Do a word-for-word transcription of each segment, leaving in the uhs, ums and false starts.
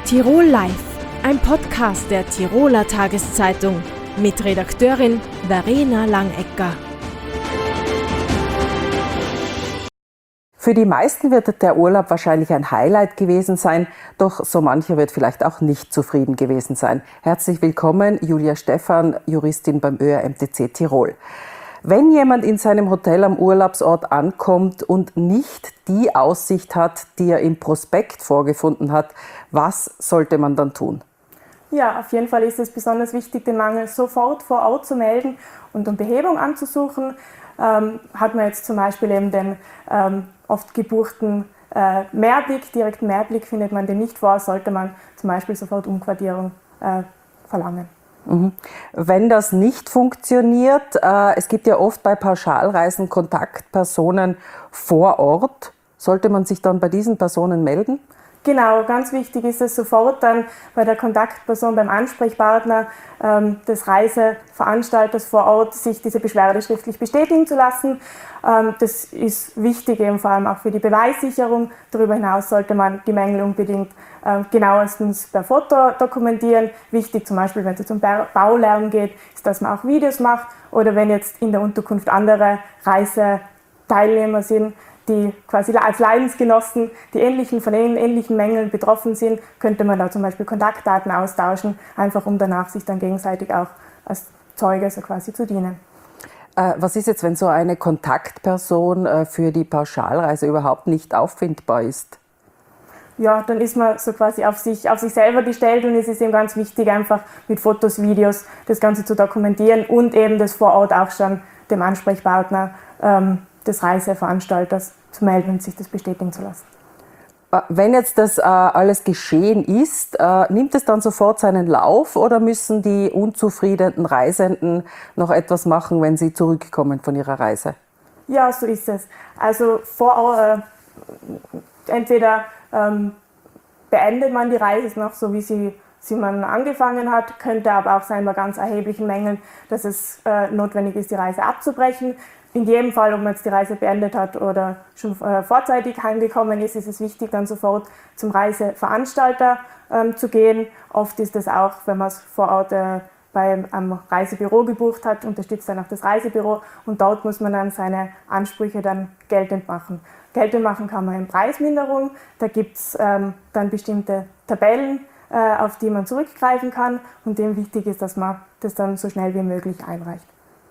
Tirol Live, ein Podcast der Tiroler Tageszeitung mit Redakteurin Verena Langecker. Für die meisten wird der Urlaub wahrscheinlich ein Highlight gewesen sein, doch so mancher wird vielleicht auch nicht zufrieden gewesen sein. Herzlich willkommen, Julia Stephan, Juristin beim Ö R M T C Tirol. Wenn jemand in seinem Hotel am Urlaubsort ankommt und nicht die Aussicht hat, die er im Prospekt vorgefunden hat, was sollte man dann tun? Ja, auf jeden Fall ist es besonders wichtig, den Mangel sofort vor Ort zu melden und um Behebung anzusuchen. Ähm, hat man jetzt zum Beispiel eben den ähm, oft gebuchten äh, Mehrblick, direkten Mehrblick, findet man den nicht vor, sollte man zum Beispiel sofort Umquartierung äh, verlangen. Mhm. Wenn das nicht funktioniert, äh, es gibt ja oft bei Pauschalreisen Kontaktpersonen vor Ort, sollte man sich dann bei diesen Personen melden? Genau, ganz wichtig ist es sofort dann bei der Kontaktperson, beim Ansprechpartner ähm, des Reiseveranstalters vor Ort, sich diese Beschwerde schriftlich bestätigen zu lassen. Ähm, das ist wichtig eben vor allem auch für die Beweissicherung. Darüber hinaus sollte man die Mängel unbedingt äh, genauestens per Foto dokumentieren. Wichtig zum Beispiel, wenn es um Baulärm geht, ist, dass man auch Videos macht oder wenn jetzt in der Unterkunft andere Reiseteilnehmer sind, die quasi als Leidensgenossen, die ähnlichen, von ähnlichen Mängeln betroffen sind, könnte man da zum Beispiel Kontaktdaten austauschen, einfach um danach sich dann gegenseitig auch als Zeuge so quasi zu dienen. Äh, was ist jetzt, wenn so eine Kontaktperson äh, für die Pauschalreise überhaupt nicht auffindbar ist? Ja, dann ist man so quasi auf sich, auf sich selber gestellt und es ist eben ganz wichtig, einfach mit Fotos, Videos das Ganze zu dokumentieren und eben das vor Ort auch schon dem Ansprechpartner ähm, des Reiseveranstalters zu melden und sich das bestätigen zu lassen. Wenn jetzt das äh, alles geschehen ist, äh, nimmt es dann sofort seinen Lauf oder müssen die unzufriedenen Reisenden noch etwas machen, wenn sie zurückkommen von ihrer Reise? Ja, so ist es. Also vor, äh, entweder ähm, beendet man die Reise noch so, wie sie, sie man angefangen hat, könnte aber auch sein bei ganz erheblichen Mängeln, dass es äh, notwendig ist, die Reise abzubrechen. In jedem Fall, ob man jetzt die Reise beendet hat oder schon äh, vorzeitig heimgekommen ist, ist es wichtig, dann sofort zum Reiseveranstalter ähm, zu gehen. Oft ist es auch, wenn man es vor Ort äh, beim am Reisebüro gebucht hat, unterstützt dann auch das Reisebüro und dort muss man dann seine Ansprüche dann geltend machen. Geltend machen kann man in Preisminderung, da gibt es ähm, dann bestimmte Tabellen, äh, auf die man zurückgreifen kann und dem wichtig ist, dass man das dann so schnell wie möglich einreicht.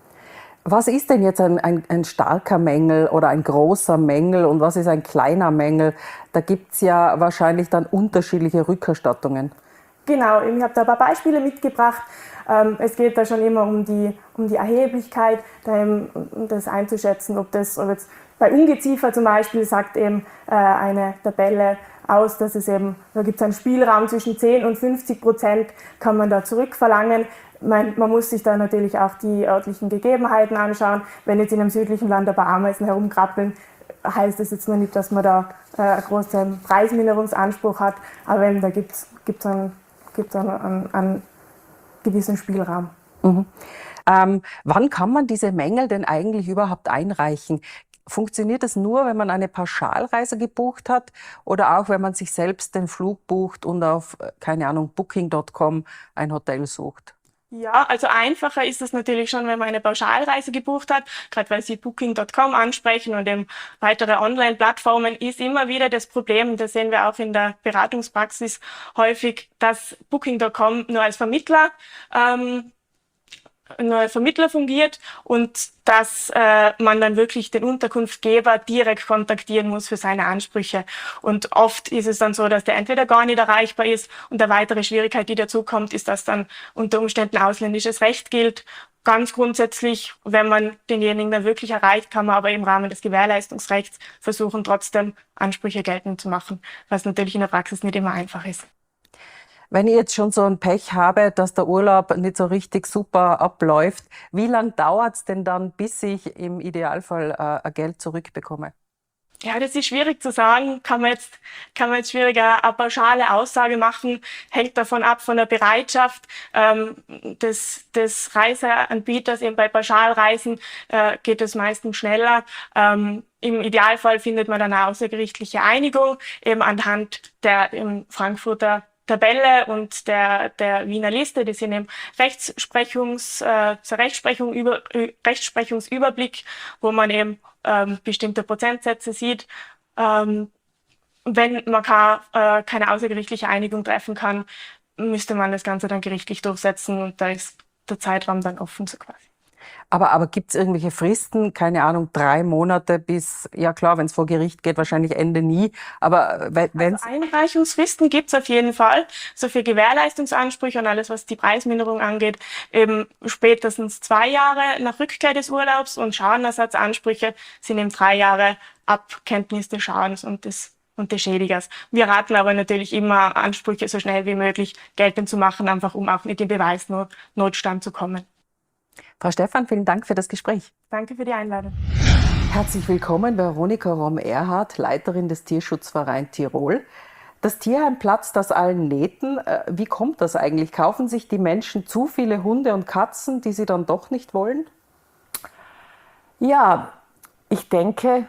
Was ist denn jetzt ein, ein, ein starker Mängel oder ein großer Mängel und was ist ein kleiner Mängel? Da gibt es ja wahrscheinlich dann unterschiedliche Rückerstattungen. Genau, ich habe da ein paar Beispiele mitgebracht. Es geht da schon immer um die, um die Erheblichkeit, um das einzuschätzen, ob das ob jetzt bei Ungeziefer zum Beispiel sagt eben eine Tabelle aus, dass es eben, da gibt es einen Spielraum zwischen zehn und fünfzig Prozent kann man da zurückverlangen. Man, man muss sich da natürlich auch die örtlichen Gegebenheiten anschauen. Wenn jetzt in einem südlichen Land ein paar Ameisen herumkrabbeln, heißt das jetzt noch nicht, dass man da äh, einen großen Preisminderungsanspruch hat, aber eben, da gibt es einen, gibt's einen, einen, einen gewissen Spielraum. Mhm. Ähm, wann kann man diese Mängel denn eigentlich überhaupt einreichen? Funktioniert das nur, wenn man eine Pauschalreise gebucht hat oder auch, wenn man sich selbst den Flug bucht und auf, keine Ahnung, Booking Punkt com ein Hotel sucht? Ja, also einfacher ist es natürlich schon, wenn man eine Pauschalreise gebucht hat, gerade weil Sie Booking Punkt com ansprechen und eben weitere Online-Plattformen, ist immer wieder das Problem, das sehen wir auch in der Beratungspraxis häufig, dass Booking Punkt com nur als Vermittler ähm, nur als Vermittler fungiert und dass äh, man dann wirklich den Unterkunftsgeber direkt kontaktieren muss für seine Ansprüche. Und oft ist es dann so, dass der entweder gar nicht erreichbar ist und eine weitere Schwierigkeit, die dazu kommt, ist, dass dann unter Umständen ausländisches Recht gilt. Ganz grundsätzlich, wenn man denjenigen dann wirklich erreicht, kann man aber im Rahmen des Gewährleistungsrechts versuchen, trotzdem Ansprüche geltend zu machen, was natürlich in der Praxis nicht immer einfach ist. Wenn ich jetzt schon so ein Pech habe, dass der Urlaub nicht so richtig super abläuft, wie lange dauert es denn dann, bis ich im Idealfall äh, Geld zurückbekomme? Ja, das ist schwierig zu sagen, kann man jetzt, kann man jetzt schwieriger eine pauschale Aussage machen, hängt davon ab von der Bereitschaft ähm, des, des Reiseanbieters. Eben bei Pauschalreisen äh, geht es meistens schneller. Ähm, Im Idealfall findet man dann eine außergerichtliche Einigung, eben anhand der im Frankfurter Tabelle und der, der Wiener Liste, die sind im Rechtsprechungs, äh, zur Rechtsprechung über, Rechtsprechungsüberblick, wo man eben ähm, bestimmte Prozentsätze sieht. Ähm, wenn man kann, äh, keine außergerichtliche Einigung treffen kann, müsste man das Ganze dann gerichtlich durchsetzen und da ist der Zeitraum dann offen so quasi. Aber, aber gibt es irgendwelche Fristen, keine Ahnung, drei Monate bis, ja klar, wenn es vor Gericht geht, wahrscheinlich Ende nie, aber wenn also Einreichungsfristen gibt es auf jeden Fall, so für Gewährleistungsansprüche und alles, was die Preisminderung angeht, eben spätestens zwei Jahre nach Rückkehr des Urlaubs und Schadenersatzansprüche sind eben drei Jahre ab Kenntnis des Schadens und des und des Schädigers. Wir raten aber natürlich immer, Ansprüche so schnell wie möglich geltend zu machen, einfach um auch nicht in Beweisnotstand zu kommen. Frau Stephan, vielen Dank für das Gespräch. Danke für die Einladung. Herzlich willkommen, Veronika Romm-Erhardt, Leiterin des Tierschutzvereins Tirol. Das Tierheim platzt aus allen Nähten. Wie kommt das eigentlich? Kaufen sich die Menschen zu viele Hunde und Katzen, die sie dann doch nicht wollen? Ja, ich denke,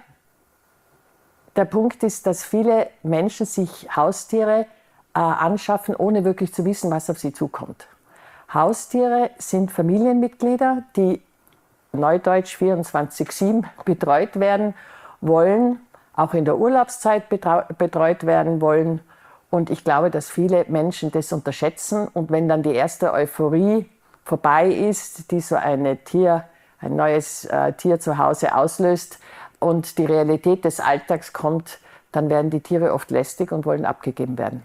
der Punkt ist, dass viele Menschen sich Haustiere äh, anschaffen, ohne wirklich zu wissen, was auf sie zukommt. Haustiere sind Familienmitglieder, die neudeutsch vierundzwanzig sieben betreut werden wollen, auch in der Urlaubszeit betreut werden wollen. Und ich glaube, dass viele Menschen das unterschätzen. Und wenn dann die erste Euphorie vorbei ist, die so eine Tier, ein neues äh, Tier zu Hause auslöst und die Realität des Alltags kommt, dann werden die Tiere oft lästig und wollen abgegeben werden.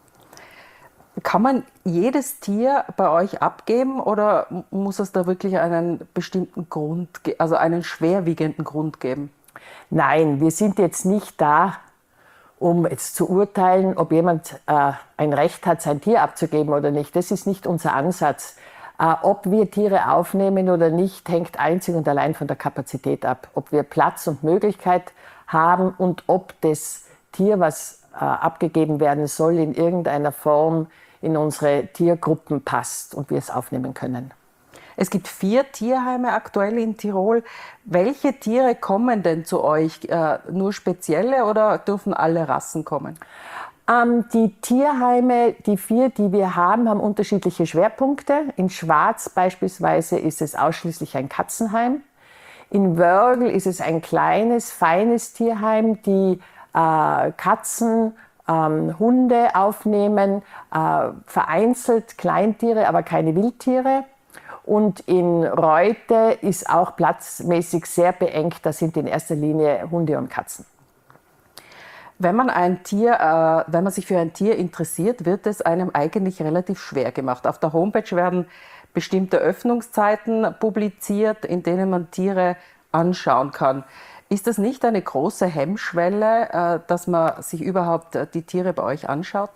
Kann man jedes Tier bei euch abgeben oder muss es da wirklich einen bestimmten Grund, also einen schwerwiegenden Grund geben? Nein, wir sind jetzt nicht da, um jetzt zu urteilen, ob jemand äh, ein Recht hat, sein Tier abzugeben oder nicht. Das ist nicht unser Ansatz. Äh, ob wir Tiere aufnehmen oder nicht, hängt einzig und allein von der Kapazität ab. Ob wir Platz und Möglichkeit haben und ob das Tier, was äh, abgegeben werden soll, in irgendeiner Form in unsere Tiergruppen passt und wir es aufnehmen können. Es gibt vier Tierheime aktuell in Tirol. Welche Tiere kommen denn zu euch? Äh, nur spezielle oder dürfen alle Rassen kommen? Ähm, die Tierheime, die vier, die wir haben, haben unterschiedliche Schwerpunkte. In Schwarz beispielsweise ist es ausschließlich ein Katzenheim. In Wörgl ist es ein kleines, feines Tierheim, die äh, Katzen, ähm, Hunde aufnehmen, äh, vereinzelt Kleintiere, aber keine Wildtiere. Und in Reute ist auch platzmäßig sehr beengt, da sind in erster Linie Hunde und Katzen. Wenn man ein Tier, äh, wenn man sich für ein Tier interessiert, wird es einem eigentlich relativ schwer gemacht. Auf der Homepage werden bestimmte Öffnungszeiten publiziert, in denen man Tiere anschauen kann. Ist das nicht eine große Hemmschwelle, äh, dass man sich überhaupt die Tiere bei euch anschaut?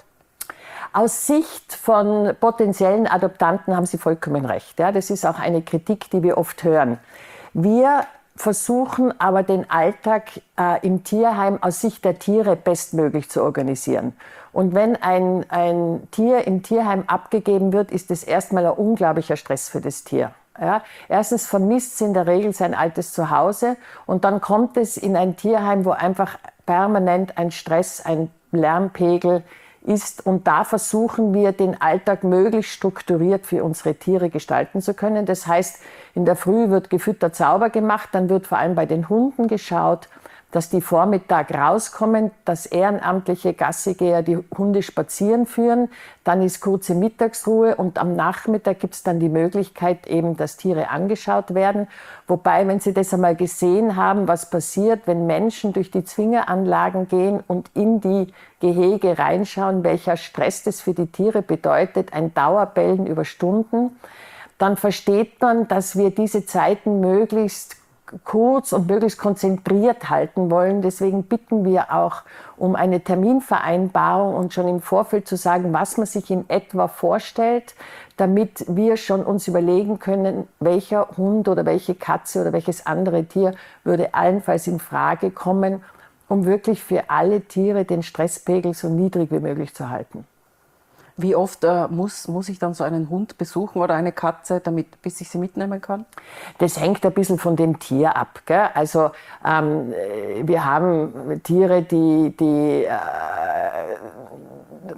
Aus Sicht von potenziellen Adoptanten haben Sie vollkommen recht. Ja, das ist auch eine Kritik, die wir oft hören. Wir versuchen aber den Alltag äh, im Tierheim aus Sicht der Tiere bestmöglich zu organisieren. Und wenn ein, ein Tier im Tierheim abgegeben wird, ist es erstmal ein unglaublicher Stress für das Tier. Ja, erstens vermisst es in der Regel sein altes Zuhause und dann kommt es in ein Tierheim, wo einfach permanent ein Stress, ein Lärmpegel ist. Und da versuchen wir, den Alltag möglichst strukturiert für unsere Tiere gestalten zu können. Das heißt, in der Früh wird gefüttert sauber gemacht, dann wird vor allem bei den Hunden geschaut, dass die Vormittag rauskommen, dass ehrenamtliche Gassigeher die Hunde spazieren führen. Dann ist kurze Mittagsruhe und am Nachmittag gibt es dann die Möglichkeit eben, dass Tiere angeschaut werden. Wobei, wenn Sie das einmal gesehen haben, was passiert, wenn Menschen durch die Zwingeranlagen gehen und in die Gehege reinschauen, welcher Stress das für die Tiere bedeutet, ein Dauerbellen über Stunden, dann versteht man, dass wir diese Zeiten möglichst kurz und möglichst konzentriert halten wollen. Deswegen bitten wir auch um eine Terminvereinbarung und schon im Vorfeld zu sagen, was man sich in etwa vorstellt, damit wir schon uns überlegen können, welcher Hund oder welche Katze oder welches andere Tier würde allenfalls in Frage kommen, um wirklich für alle Tiere den Stresspegel so niedrig wie möglich zu halten. Wie oft äh, muss, muss ich dann so einen Hund besuchen oder eine Katze, damit, bis ich sie mitnehmen kann? Das hängt ein bisschen von dem Tier ab. Gell? Also ähm, wir haben Tiere, die, die äh,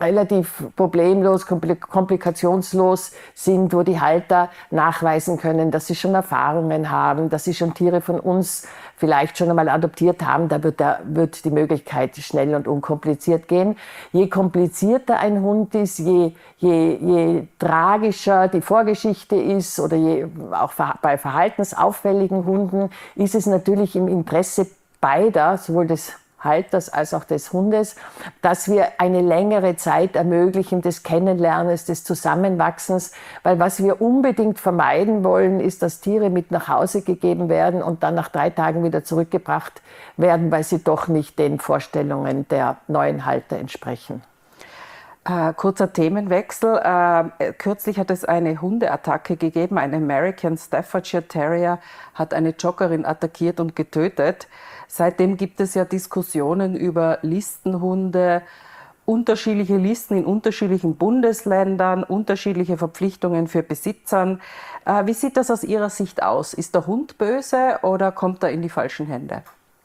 relativ problemlos, komplikationslos sind, wo die Halter nachweisen können, dass sie schon Erfahrungen haben, dass sie schon Tiere von uns vielleicht schon einmal adoptiert haben, da wird, da wird die Möglichkeit schnell und unkompliziert gehen. Je komplizierter ein Hund ist, je, je, je tragischer die Vorgeschichte ist oder je, auch bei verhaltensauffälligen Hunden, ist es natürlich im Interesse beider, sowohl des Halters als auch des Hundes, dass wir eine längere Zeit ermöglichen des Kennenlernens, des Zusammenwachsens, weil was wir unbedingt vermeiden wollen, ist, dass Tiere mit nach Hause gegeben werden und dann nach drei Tagen wieder zurückgebracht werden, weil sie doch nicht den Vorstellungen der neuen Halter entsprechen. Äh, kurzer Themenwechsel. Äh, kürzlich hat es eine Hundeattacke gegeben. Ein American Staffordshire Terrier hat eine Joggerin attackiert und getötet. Seitdem gibt es ja Diskussionen über Listenhunde, unterschiedliche Listen in unterschiedlichen Bundesländern, unterschiedliche Verpflichtungen für Besitzern. Äh, wie sieht das aus Ihrer Sicht aus? Ist der Hund böse oder kommt er in die falschen Hände?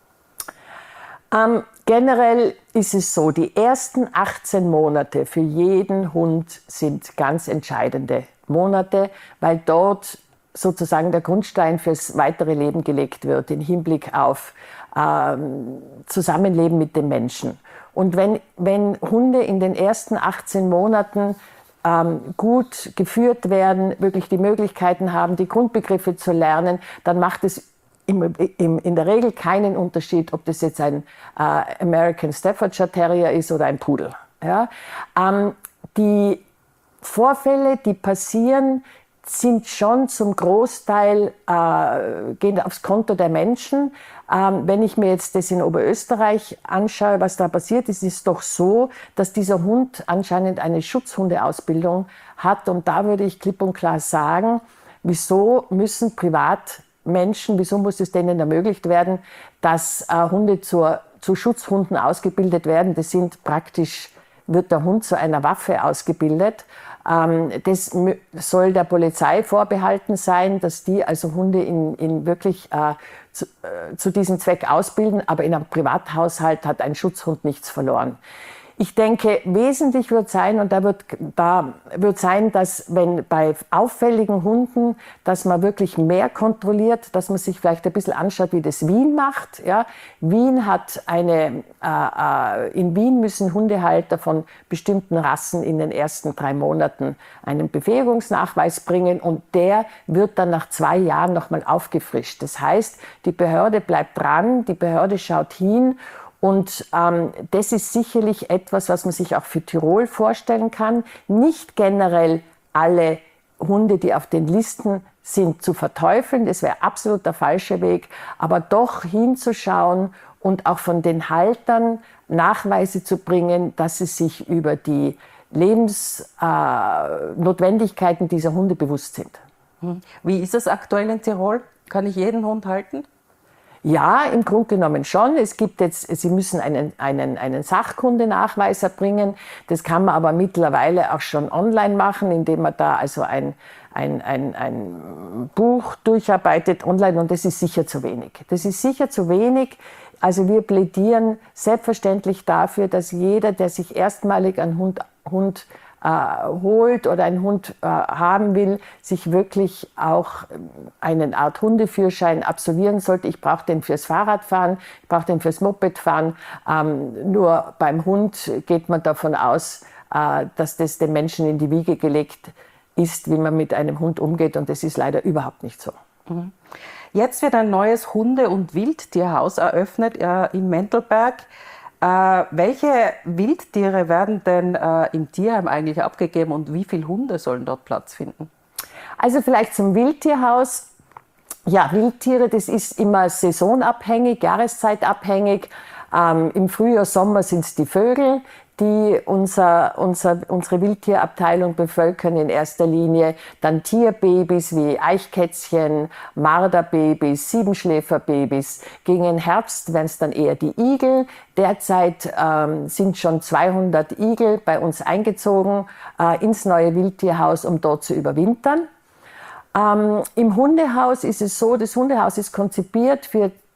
Ähm, generell ist es so, die ersten achtzehn Monate für jeden Hund sind ganz entscheidende Monate, weil dort sozusagen der Grundstein fürs weitere Leben gelegt wird, im Hinblick auf ähm, Zusammenleben mit den Menschen. Und wenn, wenn Hunde in den ersten achtzehn Monaten ähm, gut geführt werden, wirklich die Möglichkeiten haben, die Grundbegriffe zu lernen, dann macht es im, im, in der Regel keinen Unterschied, ob das jetzt ein äh, American Staffordshire Terrier ist oder ein Pudel. Ja? Ähm, die Vorfälle, die passieren, sind schon zum Großteil, äh, gehen aufs Konto der Menschen. Ähm, wenn ich mir jetzt das in Oberösterreich anschaue, was da passiert ist, ist es doch so, dass dieser Hund anscheinend eine Schutzhundeausbildung hat. Und da würde ich klipp und klar sagen, wieso müssen Privatmenschen, wieso muss es denen ermöglicht werden, dass äh, Hunde zur, zu Schutzhunden ausgebildet werden? Das sind praktisch, wird der Hund zu einer Waffe ausgebildet. Das soll der Polizei vorbehalten sein, dass die also Hunde in, in wirklich äh, zu, äh, zu diesem Zweck ausbilden, aber in einem Privathaushalt hat ein Schutzhund nichts verloren. Ich denke, wesentlich wird sein, und da wird, da wird sein, dass wenn bei auffälligen Hunden, dass man wirklich mehr kontrolliert, dass man sich vielleicht ein bisschen anschaut, wie das Wien macht. Ja, Wien hat eine, äh, in Wien müssen Hundehalter von bestimmten Rassen in den ersten drei Monaten einen Befähigungsnachweis bringen und der wird dann nach zwei Jahren nochmal aufgefrischt. Das heißt, die Behörde bleibt dran, die Behörde schaut hin. Und ähm, das ist sicherlich etwas, was man sich auch für Tirol vorstellen kann. Nicht generell alle Hunde, die auf den Listen sind, zu verteufeln. Das wäre absolut der falsche Weg. Aber doch hinzuschauen und auch von den Haltern Nachweise zu bringen, dass sie sich über die Lebensnotwendigkeiten äh, dieser Hunde bewusst sind. Wie ist es aktuell in Tirol? Kann ich jeden Hund halten? Ja, im Grunde genommen schon. Es gibt jetzt, Sie müssen einen, einen, einen Sachkundenachweis erbringen. Das kann man aber mittlerweile auch schon online machen, indem man da also ein, ein, ein, ein Buch durcharbeitet online, und das ist sicher zu wenig. Das ist sicher zu wenig. Also wir plädieren selbstverständlich dafür, dass jeder, der sich erstmalig einen Hund, Hund äh, holt oder einen Hund äh, haben will, sich wirklich auch eine Art Hundeführerschein absolvieren sollte. Ich brauche den fürs Fahrradfahren, ich brauche den fürs Mopedfahren. Ähm, nur beim Hund geht man davon aus, äh, dass das den Menschen in die Wiege gelegt ist, wie man mit einem Hund umgeht, und das ist leider überhaupt nicht so. Mhm. Jetzt wird ein neues Hunde- und Wildtierhaus eröffnet äh, im Mentelberg. Äh, welche Wildtiere werden denn äh, im Tierheim eigentlich abgegeben und wie viele Hunde sollen dort Platz finden? Also vielleicht zum Wildtierhaus. Ja, Wildtiere, das ist immer saisonabhängig, jahreszeitabhängig. Ähm, Im Frühjahr, Sommer sind es die Vögel, die unser, unser, unsere Wildtierabteilung bevölkern in erster Linie. Dann Tierbabys wie Eichkätzchen, Marderbabys, Siebenschläferbabys. Gegen den Herbst werden es dann eher die Igel. Derzeit ähm, sind schon zweihundert Igel bei uns eingezogen äh, ins neue Wildtierhaus, um dort zu überwintern. Ähm, Im Hundehaus ist es so, das Hundehaus ist konzipiert für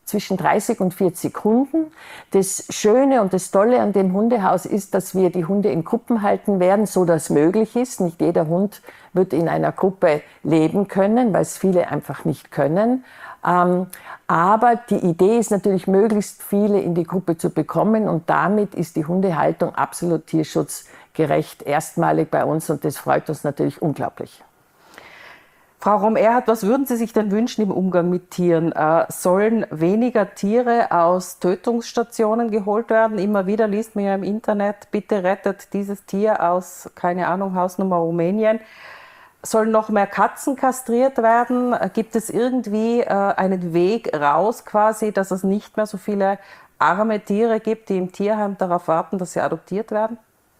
zwischen dreißig und vierzig Hunden. Das Schöne und das Tolle an dem Hundehaus ist, dass wir die Hunde in Gruppen halten werden, so dass möglich ist. Nicht jeder Hund wird in einer Gruppe leben können, weil es viele einfach nicht können. Ähm, aber die Idee ist natürlich, möglichst viele in die Gruppe zu bekommen, und damit ist die Hundehaltung absolut tierschutzgerecht erstmalig bei uns, und das freut uns natürlich unglaublich. Frau Rohm-Erhardt, was würden Sie sich denn wünschen im Umgang mit Tieren? Äh, sollen weniger Tiere aus Tötungsstationen geholt werden? Immer wieder liest man ja im Internet, bitte rettet dieses Tier aus, keine Ahnung, Hausnummer Rumänien. Sollen noch mehr Katzen kastriert werden? Gibt es irgendwie äh, einen Weg raus quasi, dass es nicht mehr so viele arme Tiere gibt, die im Tierheim darauf warten, dass sie adoptiert werden?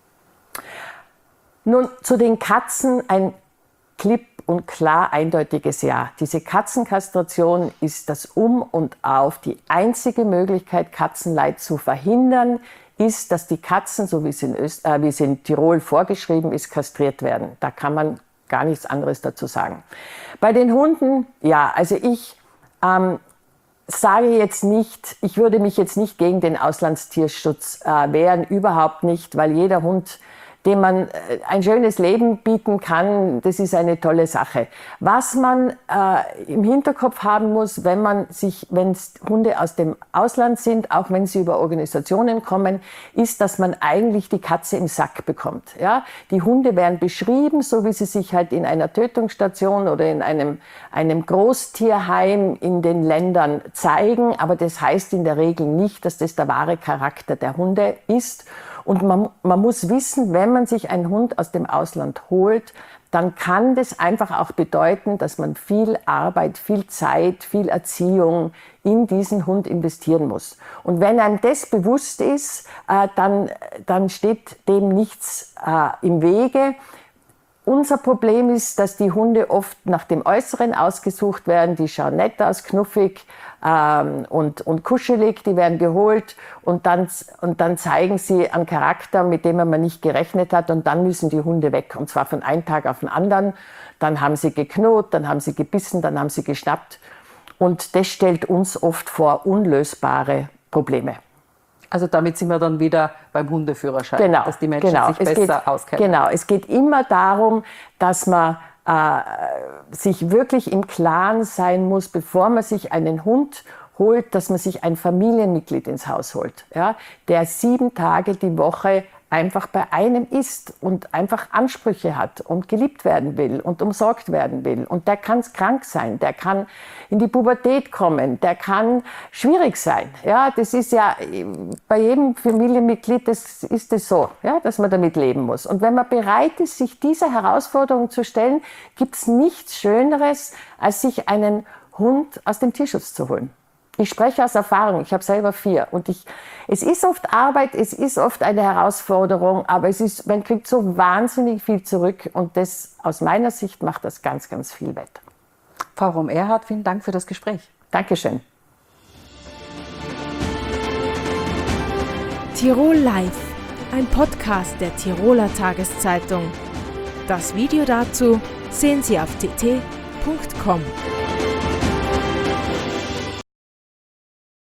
Nun, zu den Katzen ein klipp und klar eindeutiges Ja. Diese Katzenkastration ist das Um und Auf. Die einzige Möglichkeit, Katzenleid zu verhindern, ist, dass die Katzen, so wie es in, Öst äh, wie es in Tirol vorgeschrieben ist, kastriert werden. Da kann man gar nichts anderes dazu sagen. Bei den Hunden, ja, also ich ähm, sage jetzt nicht, ich würde mich jetzt nicht gegen den Auslandstierschutz äh, wehren, überhaupt nicht, weil jeder Hund, dem man ein schönes Leben bieten kann, das ist eine tolle Sache. Was man äh, im Hinterkopf haben muss, wenn man sich, wenn Hunde aus dem Ausland sind, auch wenn sie über Organisationen kommen, ist, dass man eigentlich die Katze im Sack bekommt. Ja? Die Hunde werden beschrieben, so wie sie sich halt in einer Tötungsstation oder in einem, einem Großtierheim in den Ländern zeigen, aber das heißt in der Regel nicht, dass das der wahre Charakter der Hunde ist. Und man, man muss wissen, wenn man sich einen Hund aus dem Ausland holt, dann kann das einfach auch bedeuten, dass man viel Arbeit, viel Zeit, viel Erziehung in diesen Hund investieren muss. Und wenn einem das bewusst ist, äh, dann, dann steht dem nichts äh, im Wege. Unser Problem ist, dass die Hunde oft nach dem Äußeren ausgesucht werden. Die schauen nett aus, knuffig ähm, und, und kuschelig, die werden geholt und dann, und dann zeigen sie einen Charakter, mit dem man nicht gerechnet hat, und dann müssen die Hunde weg, und zwar von einem Tag auf den anderen. Dann haben sie geknurrt, dann haben sie gebissen, dann haben sie geschnappt, und das stellt uns oft vor unlösbare Probleme. Also damit sind wir dann wieder beim Hundeführerschein, genau, dass die Menschen genau. sich besser geht, auskennen. Genau, es geht immer darum, dass man äh, sich wirklich im Klaren sein muss, bevor man sich einen Hund holt, dass man sich ein Familienmitglied ins Haus holt, ja, der sieben Tage die Woche einfach bei einem ist und einfach Ansprüche hat und geliebt werden will und umsorgt werden will. Und der kann krank sein, der kann in die Pubertät kommen, der kann schwierig sein. Ja, das ist ja bei jedem Familienmitglied, das ist es so, ja, dass man damit leben muss. Und wenn man bereit ist, sich dieser Herausforderung zu stellen, gibt es nichts Schöneres, als sich einen Hund aus dem Tierschutz zu holen. Ich spreche aus Erfahrung, ich habe selber vier, und ich, es ist oft Arbeit, es ist oft eine Herausforderung, aber es ist, man kriegt so wahnsinnig viel zurück, und das aus meiner Sicht macht das ganz, ganz viel wett. Frau Rohm-Erhardt, vielen Dank für das Gespräch. Dankeschön. Tirol Live, ein Podcast der Tiroler Tageszeitung. Das Video dazu sehen Sie auf t t punkt com.